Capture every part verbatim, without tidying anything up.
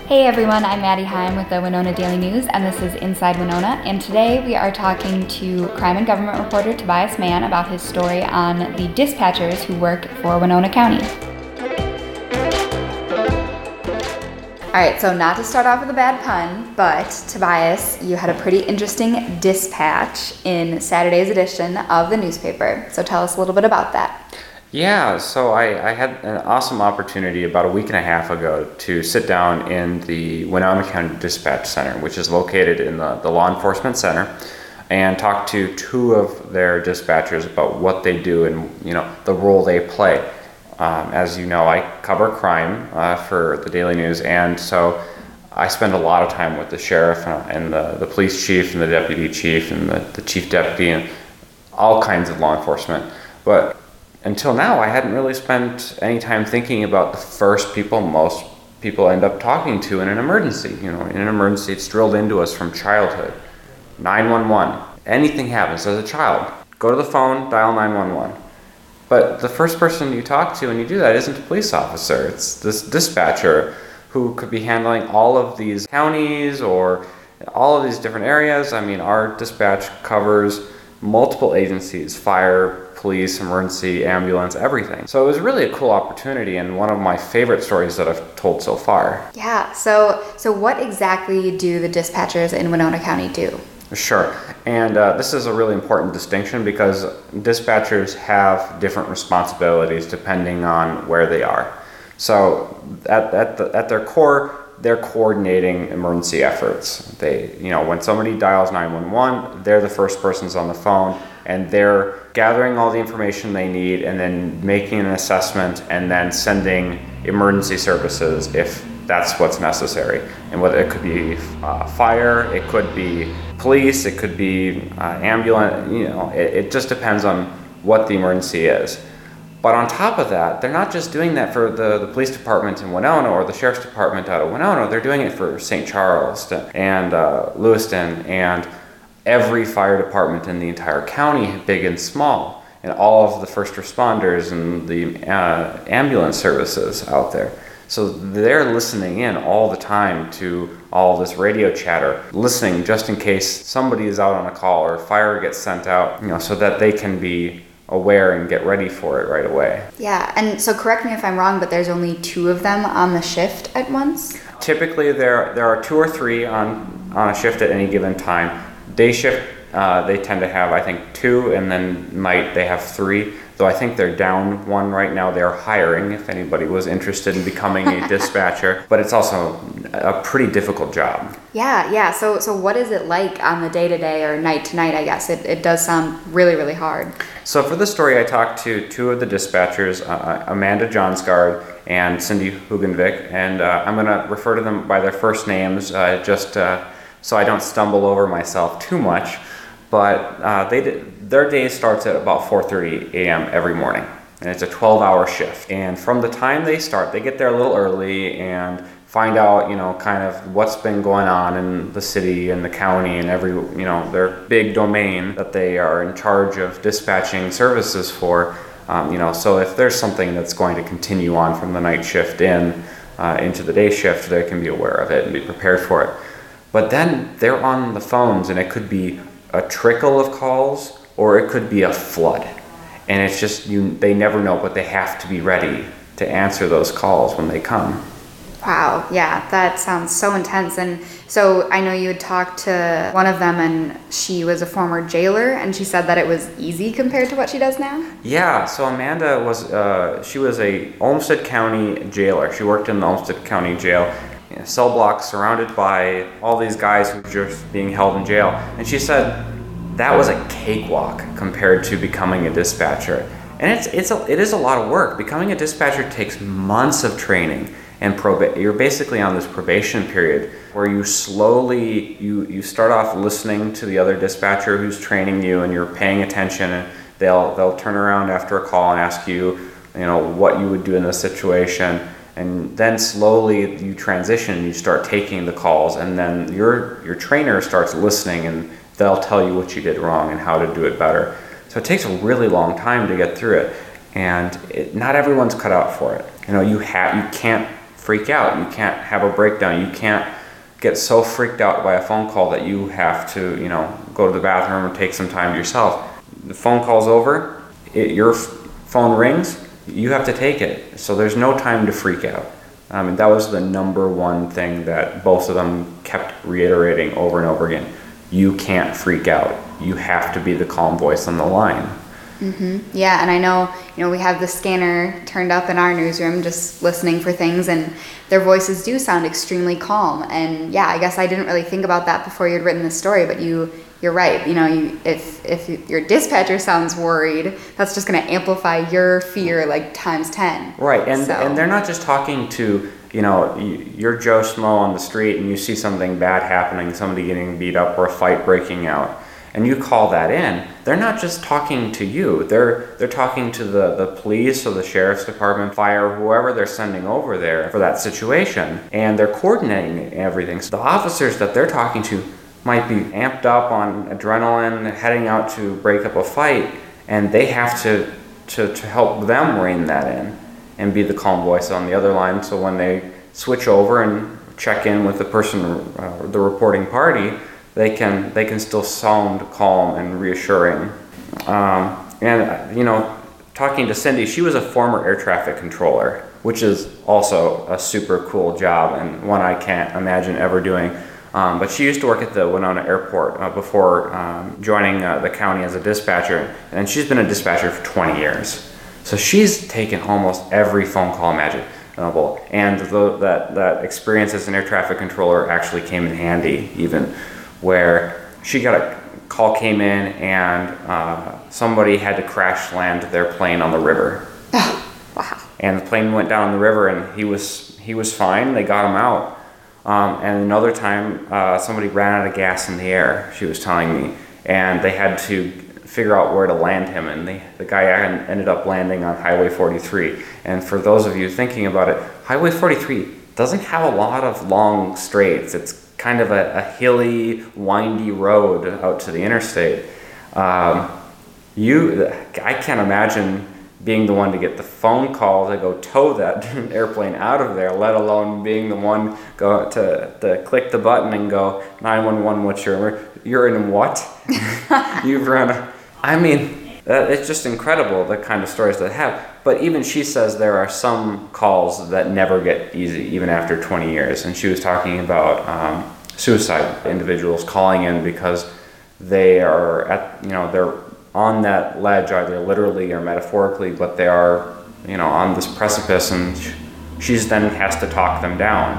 Hey everyone, I'm Maddie Heim with the Winona Daily News, and this is Inside Winona. And today we are talking to crime and government reporter Tobias Mann about his story on the dispatchers who work for Winona County. All right, so not to start off with a bad pun, but Tobias, you had a pretty interesting dispatch in Saturday's edition of the newspaper. So tell us a little bit about that. Yeah, so I, I had an awesome opportunity about a week and a half ago to sit down in the Winona County Dispatch Center, which is located in the, the law enforcement center, and talk to two of their dispatchers about what they do and you know the role they play. Um, as you know, I cover crime uh, for the Daily News, and so I spend a lot of time with the sheriff and the, the police chief and the deputy chief and the, the chief deputy and all kinds of law enforcement. But until now, I hadn't really spent any time thinking about the first people most people end up talking to in an emergency. You know, in an emergency, it's drilled into us from childhood. nine one one. Anything happens as a child, go to the phone, dial nine one one. But the first person you talk to when you do that isn't a police officer. It's this dispatcher who could be handling all of these counties or all of these different areas. I mean, our dispatch covers multiple agencies: fire, police, emergency, ambulance, everything. So it was really a cool opportunity and one of my favorite stories that I've told so far. Yeah, so so what exactly do the dispatchers in Winona County do? Sure, and uh, this is a really important distinction because dispatchers have different responsibilities depending on where they are. So at, at, the, at their core, they're coordinating emergency efforts. They, you know, when somebody dials nine one one, they're the first persons on the phone, and they're gathering all the information they need and then making an assessment and then sending emergency services if that's what's necessary. And whether it could be uh, fire, it could be police, it could be uh, ambulance, you know, it, it just depends on what the emergency is. But on top of that, they're not just doing that for the, the police department in Winona or the sheriff's department out of Winona, they're doing it for Saint Charles and uh, Lewiston and every fire department in the entire county, big and small, and all of the first responders and the uh, ambulance services out there. So they're listening in all the time to all this radio chatter, listening just in case somebody is out on a call or fire gets sent out, you know, so that they can be aware and get ready for it right away. Yeah, and so correct me if I'm wrong, but there's only two of them on the shift at once? Typically there there are two or three on, on a shift at any given time. Day shift, uh, they tend to have, I think, two, and then night they have three. Though I think they're down one right now. They're hiring if anybody was interested in becoming a dispatcher. But it's also a pretty difficult job. Yeah, yeah. So so what is it like on the day-to-day or night-to-night, I guess? It, it does sound really, really hard. So for this story, I talked to two of the dispatchers, uh, Amanda Johnsgaard and Cindy Hugenvik. And uh, I'm going to refer to them by their first names uh, just uh, so I don't stumble over myself too much. But uh, they did, their day starts at about four thirty a.m. every morning, and it's a twelve hour shift. And from the time they start, they get there a little early and find out, you know, kind of what's been going on in the city and the county and every, you know, their big domain that they are in charge of dispatching services for. Um, you know, so if there's something that's going to continue on from the night shift in uh, into the day shift, they can be aware of it and be prepared for it. But then they're on the phones, and it could be a trickle of calls, or it could be a flood. And it's just, you, they never know, but they have to be ready to answer those calls when they come. Wow, yeah, that sounds so intense. And so I know you had talked to one of them, and she was a former jailer, and she said that it was easy compared to what she does now? Yeah, so Amanda was, uh, she was a Olmsted County jailer. She worked in the Olmsted County jail. A cell block surrounded by all these guys who were just being held in jail. And she said that was a cakewalk compared to becoming a dispatcher. And it's it's a, it is a lot of work. Becoming a dispatcher takes months of training and proba- you're basically on this probation period where you slowly, you, you start off listening to the other dispatcher who's training you, and you're paying attention, and they'll they'll turn around after a call and ask you, you know, what you would do in this situation. And then slowly you transition, you start taking the calls, and then your your trainer starts listening, and they'll tell you what you did wrong and how to do it better. So it takes a really long time to get through it, and it, not everyone's cut out for it. You know, you have you can't freak out. You can't have a breakdown. You can't get so freaked out by a phone call that you have to, you know, go to the bathroom and take some time to yourself. The phone call's over, it, your f- phone rings, you have to take it. So there's no time to freak out. I mean, that was the number one thing that both of them kept reiterating over and over again. You can't freak out. You have to be the calm voice on the line. Mm-hmm. Yeah, and I know, you know, we have the scanner turned up in our newsroom just listening for things, and their voices do sound extremely calm. And yeah, I guess I didn't really think about that before you'd written this story, but you, you're right. You know, you, if if your dispatcher sounds worried, that's just going to amplify your fear like times ten. Right, and so. and they're not just talking to, you know, you're Joe Schmo on the street and you see something bad happening, somebody getting beat up or a fight breaking out, and you call that in. They're not just talking to you. They're they're talking to the, the police or the sheriff's department, fire, whoever they're sending over there for that situation, and they're coordinating everything. So the officers that they're talking to might be amped up on adrenaline, heading out to break up a fight, and they have to, to, to help them rein that in and be the calm voice on the other line. So when they switch over and check in with the person, uh, the reporting party, they can they can still sound calm and reassuring. Um, and you know, talking to Cindy, she was a former air traffic controller, which is also a super cool job and one I can't imagine ever doing. Um, but she used to work at the Winona Airport uh, before um, joining uh, the county as a dispatcher, and she's been a dispatcher for twenty years. So she's taken almost every phone call imaginable, and the, that, that experience as an air traffic controller actually came in handy, even where she got a call came in and uh, somebody had to crash land their plane on the river. Oh, wow. And the plane went down the river and he was he was fine. They got him out. Um, and another time, uh, somebody ran out of gas in the air, she was telling me, and they had to figure out where to land him, and they, the guy ended up landing on Highway forty-three. And for those of you thinking about it, Highway forty-three doesn't have a lot of long straights. It's kind of a, a hilly, windy road out to the interstate. Um, you, I can't imagine being the one to get the phone call to go tow that airplane out of there, let alone being the one go to, to click the button and go, nine one one, what's your, you're in what? You've run a, I mean, that, it's just incredible the kind of stories they have. But even she says there are some calls that never get easy, even after twenty years. And she was talking about um, suicide individuals calling in because they are at, you know, they're on that ledge, either literally or metaphorically, but they are, you know, on this precipice, and she's then has to talk them down.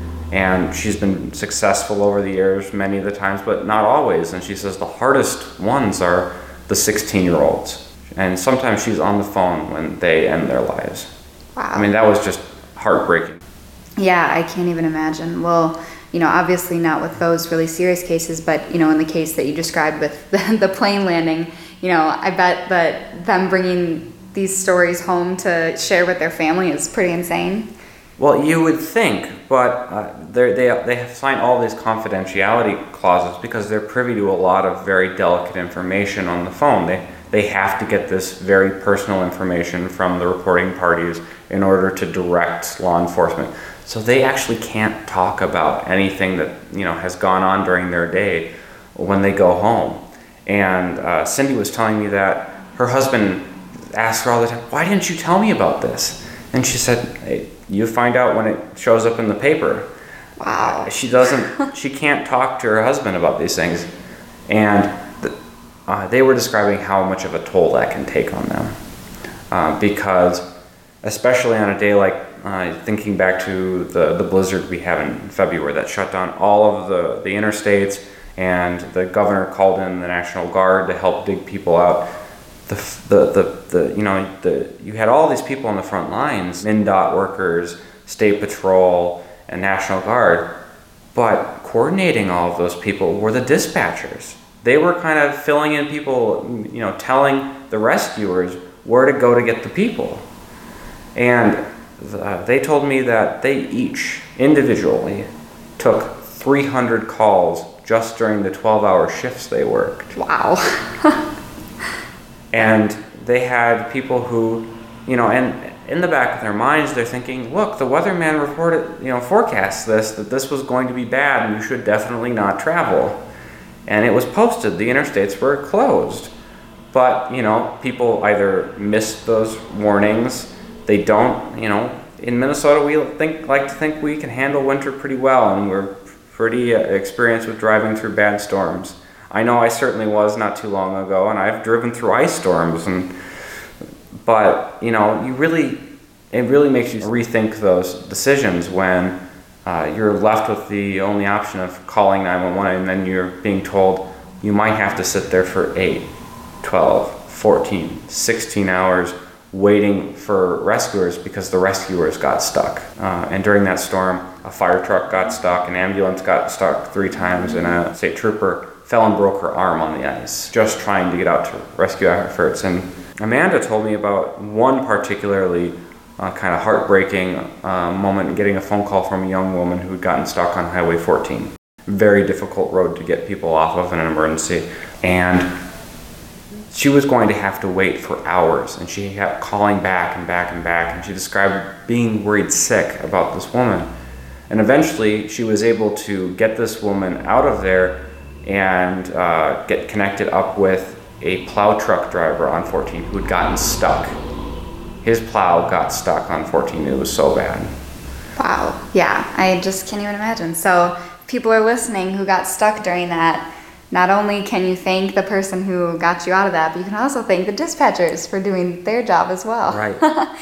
And she's been successful over the years many of the times, but not always. And she says the hardest ones are the sixteen-year-olds. And sometimes she's on the phone when they end their lives. Wow. I mean, that was just heartbreaking. Yeah, I can't even imagine. Well, you know, obviously not with those really serious cases, but, you know, in the case that you described with the, the plane landing, you know, I bet that them bringing these stories home to share with their family is pretty insane. Well, you would think, but uh, they they have signed all these confidentiality clauses because they're privy to a lot of very delicate information on the phone. They they have to get this very personal information from the reporting parties in order to direct law enforcement. So they actually can't talk about anything that, you know, has gone on during their day when they go home. And uh, Cindy was telling me that her husband asked her all the time, "Why didn't you tell me about this?" And she said, "Hey, you find out when it shows up in the paper." Wow. Uh, she doesn't, she can't talk to her husband about these things. And the, uh, they were describing how much of a toll that can take on them. Uh, because especially on a day like, uh, thinking back to the, the blizzard we had in February that shut down all of the, the interstates, and the governor called in the National Guard to help dig people out. The, the, the, the you know, the, you had all these people on the front lines, N D O T workers, State Patrol, and National Guard, but coordinating all of those people were the dispatchers. They were kind of filling in people, you know, telling the rescuers where to go to get the people. And the, they told me that they each, individually, took three hundred calls just during the twelve-hour shifts they worked. Wow. And they had people who, you know, and in the back of their minds, they're thinking, look, the weatherman reported, you know, forecast this, that this was going to be bad and you should definitely not travel. And it was posted, the interstates were closed. But, you know, people either missed those warnings, they don't, you know, in Minnesota we think like to think we can handle winter pretty well, and we're pretty uh, experienced with driving through bad storms. I know I certainly was not too long ago, and I've driven through ice storms, and but, you know, you really, it really makes you rethink those decisions when uh, you're left with the only option of calling nine one one, and then you're being told you might have to sit there for eight, twelve, fourteen, sixteen hours waiting for rescuers because the rescuers got stuck. Uh, and during that storm, a fire truck got stuck, an ambulance got stuck three times, and a state trooper fell and broke her arm on the ice, just trying to get out to rescue efforts. And Amanda told me about one particularly uh, kind of heartbreaking uh, moment, getting a phone call from a young woman who had gotten stuck on Highway fourteen. Very difficult road to get people off of in an emergency. And she was going to have to wait for hours, and she kept calling back and back and back, and she described being worried sick about this woman. And eventually she was able to get this woman out of there and uh, get connected up with a plow truck driver on fourteen who had gotten stuck. His plow got stuck on fourteen. It was so bad. Wow. Yeah, I just can't even imagine. So people are listening who got stuck during that. Not only can you thank the person who got you out of that, but you can also thank the dispatchers for doing their job as well. Right.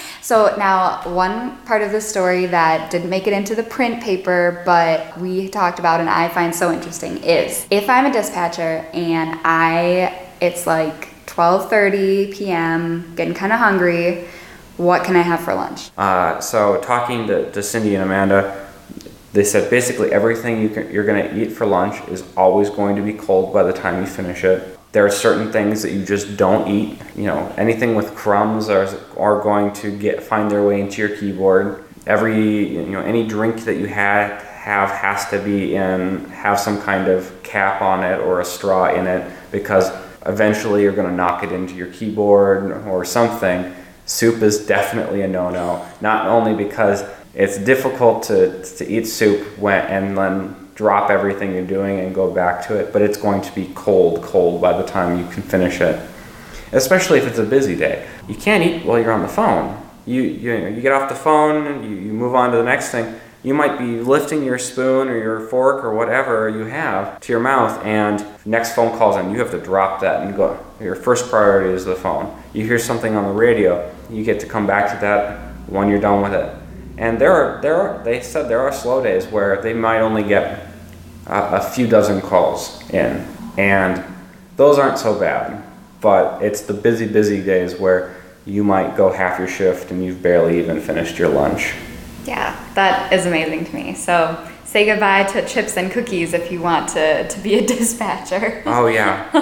So now, one part of the story that didn't make it into the print paper, but we talked about and I find so interesting is, if I'm a dispatcher and I, it's like twelve thirty p.m., getting kind of hungry, what can I have for lunch? Uh, so talking to, to Cindy and Amanda, they said basically everything you can, you're going to eat for lunch is always going to be cold by the time you finish it. There are certain things that you just don't eat. You know, anything with crumbs are, are going to get find their way into your keyboard. Every, you know, any drink that you had, have has to be in, have some kind of cap on it or a straw in it, because eventually you're going to knock it into your keyboard or something. Soup is definitely a no-no, not only because it's difficult to, to eat soup when, and then drop everything you're doing and go back to it, but it's going to be cold, cold by the time you can finish it. Especially if it's a busy day. You can't eat while you're on the phone. You you, know, you get off the phone, you, you move on to the next thing. You might be lifting your spoon or your fork or whatever you have to your mouth, and next phone calls in, you have to drop that and go. Your first priority is the phone. You hear something on the radio, you get to come back to that when you're done with it. And there are, there are, they said there are slow days where they might only get a, a few dozen calls in. And those aren't so bad. But it's the busy, busy days where you might go half your shift and you've barely even finished your lunch. Yeah, that is amazing to me. So say goodbye to chips and cookies if you want to, to be a dispatcher. Oh, yeah.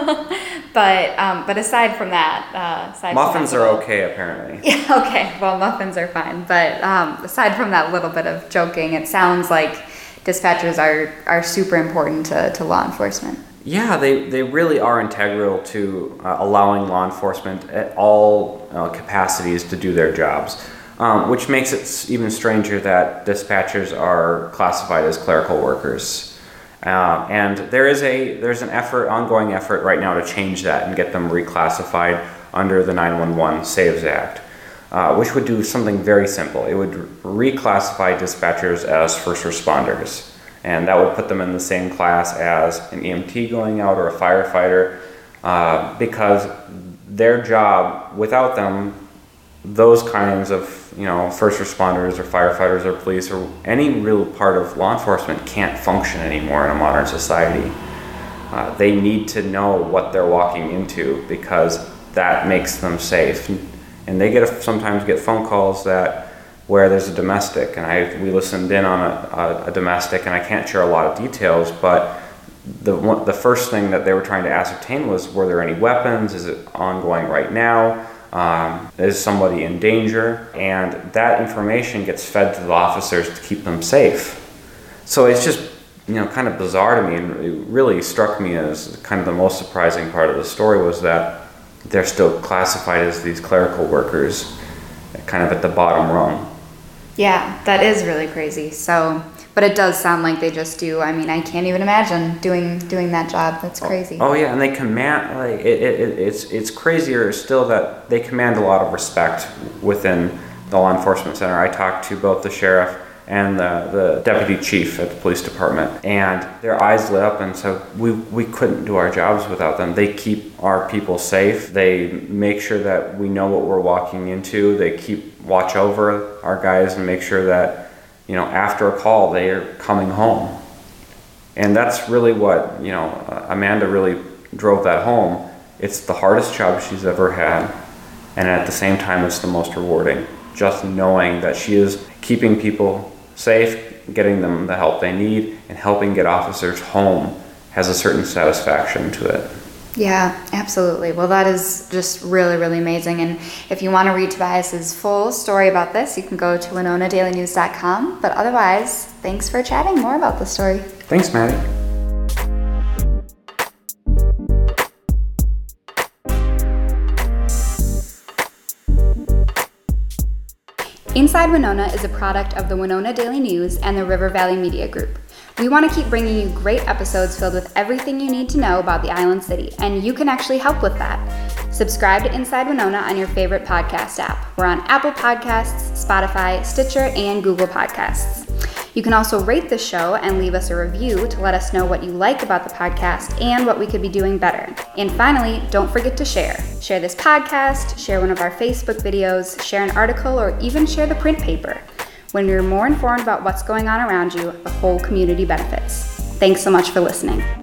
But um, but aside from that, uh, aside muffins from that are little, okay apparently. Yeah, okay. Well, muffins are fine. But um, aside from that little bit of joking, it sounds like dispatchers are, are super important to, to law enforcement. Yeah, they, they really are integral to uh, allowing law enforcement at all uh, capacities to do their jobs, um, which makes it even stranger that dispatchers are classified as clerical workers. Uh, and there is a there's an effort, ongoing effort right now to change that and get them reclassified under the nine one one Saves Act, uh, which would do something very simple. It would reclassify dispatchers as first responders, and that would put them in the same class as an E M T going out or a firefighter, uh, because their job, without them, those kinds of, you know, first responders or firefighters or police or any real part of law enforcement can't function anymore in a modern society. Uh, they need to know what they're walking into, because that makes them safe. And they get a, sometimes get phone calls that where there's a domestic, and I we listened in on a, a, a domestic, and I can't share a lot of details, but the one, the first thing that they were trying to ascertain was, were there any weapons? Is it ongoing right now? Um, is somebody in danger? And that information gets fed to the officers to keep them safe. So it's just, you know, kind of bizarre to me, and it really struck me as kind of the most surprising part of the story was that they're still classified as these clerical workers. kind of at the bottom rung. Yeah, that is really crazy. So, but it does sound like they just do. I mean, I can't even imagine doing doing that job. That's crazy. Oh, oh yeah, and they command like it, it, it's it's crazier still that they command a lot of respect within the law enforcement center. I talked to both the sheriff and the, the deputy chief at the police department, and their eyes lit up and said, we, we couldn't do our jobs without them. They keep our people safe. They make sure that we know what we're walking into. They keep watch over our guys and make sure that, you know, after a call, they are coming home. And that's really what, you know, uh, Amanda really drove that home. It's the hardest job she's ever had, and at the same time, it's the most rewarding. Just knowing that she is keeping people safe, getting them the help they need, and helping get officers home has a certain satisfaction to it. Yeah, absolutely. Well, that is just really, really amazing. And if you want to read Tobias's full story about this, you can go to winona daily news dot com. But otherwise, thanks for chatting more about the story. Thanks, Maddie. Inside Winona is a product of the Winona Daily News and the River Valley Media Group. We want to keep bringing you great episodes filled with everything you need to know about the Island City, and you can actually help with that. Subscribe to Inside Winona on your favorite podcast app. We're on Apple Podcasts, Spotify, Stitcher, and Google Podcasts. You can also rate the show and leave us a review to let us know what you like about the podcast and what we could be doing better. And finally, don't forget to share. Share this podcast, share one of our Facebook videos, share an article, or even share the print paper. When you're more informed about what's going on around you, the whole community benefits. Thanks so much for listening.